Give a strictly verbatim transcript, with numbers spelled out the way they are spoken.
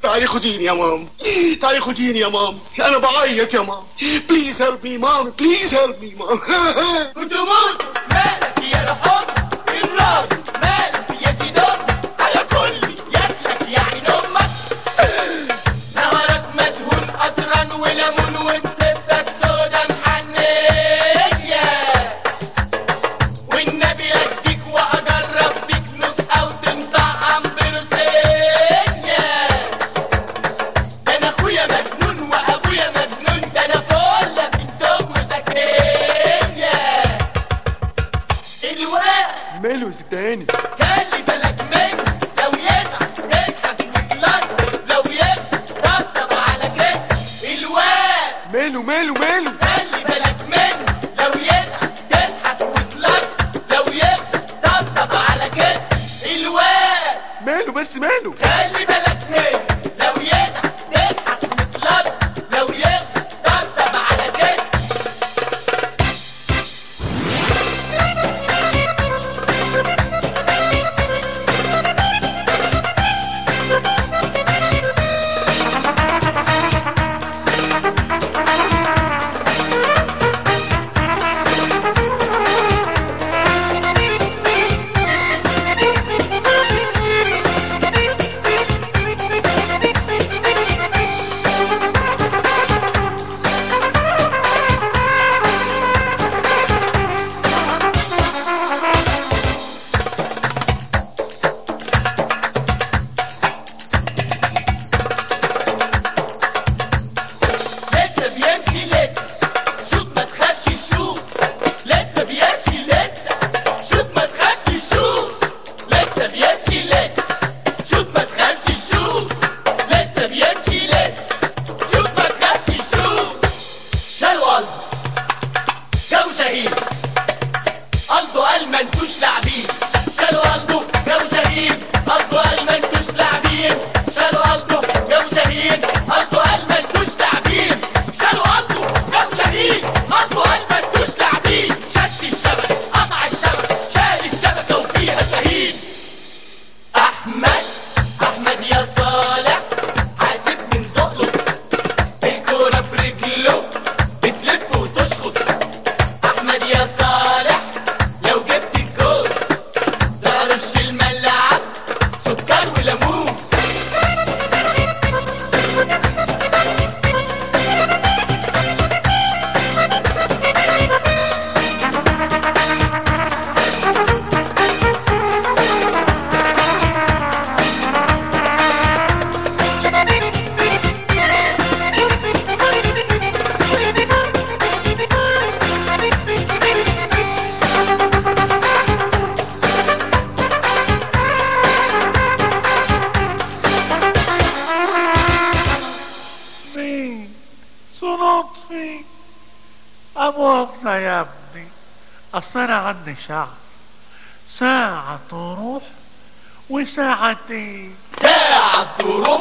تعالي خديني يا مام، تعالي خديني يا مام، انا بعيط يا مام. بليز هيلب مي مام، بليز هيلب مي مام. كنت موت مالك يا رحم النار، مالك يا سيدون على كل ياكلك يعني امك. نهارك مدهون قطران وليمون ومسبك سودا محنية، والنبي اديك واجرب بيك نص او تنطعم بروسية. ده انا اخويا مجنون وابويا مجنون، ده انا فله بنت ام زكية. الواد ماله يا ست هاني؟ خلي بالك منه، لو يزعل تضحك وتلطف، لو يغزل طبطب على كده. الواد ماله ماله ماله؟ خلي بالك منه، لو يزعل تضحك وتلطف، لو يغزل طبطب على كده. الواد ماله بس ماله؟ خلي بالك منه، لو يزعل تضحك وتلطف، لو يغزل طبطب على كده. لسه بيمشي لسه، شوط ما تخافش شوط. لسه بيمشي لسه، شوط ما تخافش شوط. لسه بيمشي لسه، شوط ما تخافش شوط. لسه بيمشي لسه، شوط ما تخافش شوط. شالوا قلبه جو شهيد، قلبه قال ما انتوش لاعبين. شالوا قلبه جو شهيد، قلبه قال ما انتوش لاعبين. شالوا قلبه جو شهيد، قلبه قال ما انتوش لاعبين. شالوا قلبه جو شهيد، قلبه قال ما انتوش لاعبين. شد الشبكة قطع الشبكة، شال الشبكة وفيها شهيد. أحمد أحمد يا صالح، حاسب من زقلط، الكورة في رجله بتلف وتشخط. أحمد يا صالح لو جبت الجول، ده رش الملعب سكر وليمون. مين؟ صنطفي أمواتنا يا ابني، أصل أنا عندي شعر، ساعة تروح وساعة تيجي. ساعة تروح